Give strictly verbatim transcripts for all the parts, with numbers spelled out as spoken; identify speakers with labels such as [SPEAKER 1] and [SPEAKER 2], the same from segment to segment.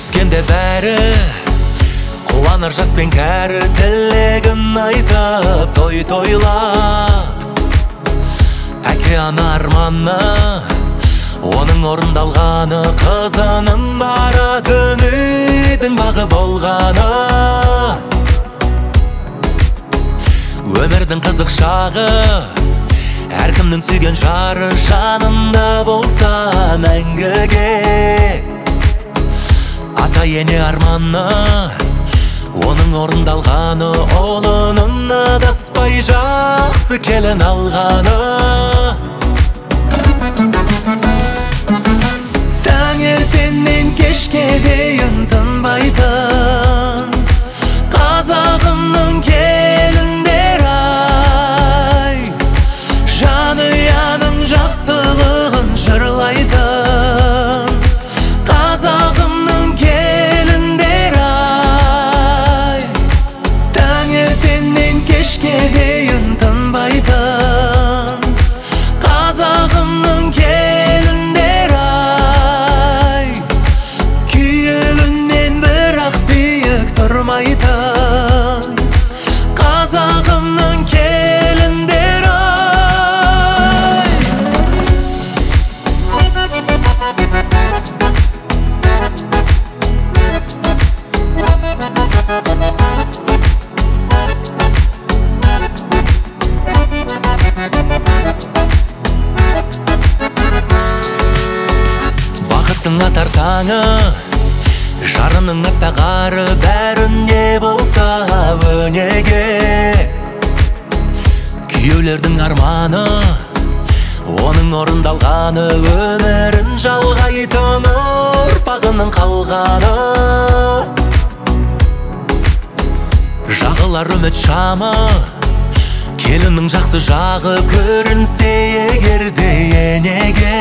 [SPEAKER 1] Өскенде бәрі қуанар жас пен кәрі, тілегін айтып той тойлап. Әке ана арманы, оның орындалғаны, қызының баратын үйдің бағы болғаны. Өмірдің қызық шағы, әркімнің сүйген жары жанында болса мәңгіге. Ата ене арманы, оның орындалғаны, ұлының адаспай жақсы келін алғаны. Таңертеңнен кешке дейін тынбайтын қазағымның келіндері ай, жанұяның жақсылығын жырлайтын қазағымның келіндері ай, таңертеңнен кешке дейін тынбайтын қазағымның келіндері ай, күйеуінен бірақ биік тұрмайтын қазағымның келіндері ай. Бақыттың атар таңы, жарының аппақ ары, бәріне болса өнеге. Күйеулердің арманы, оның орындалғаны, өмірін жалғайтын ұрпағының қалғаны. Жағылар үміт шамы, келіннің жақсы жағы көрінсе егерде енеге.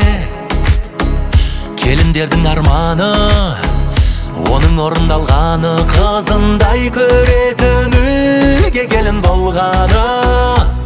[SPEAKER 1] Келіндердің арманы, оның орындалғаны, қызындай көретін үйге келін болғаны.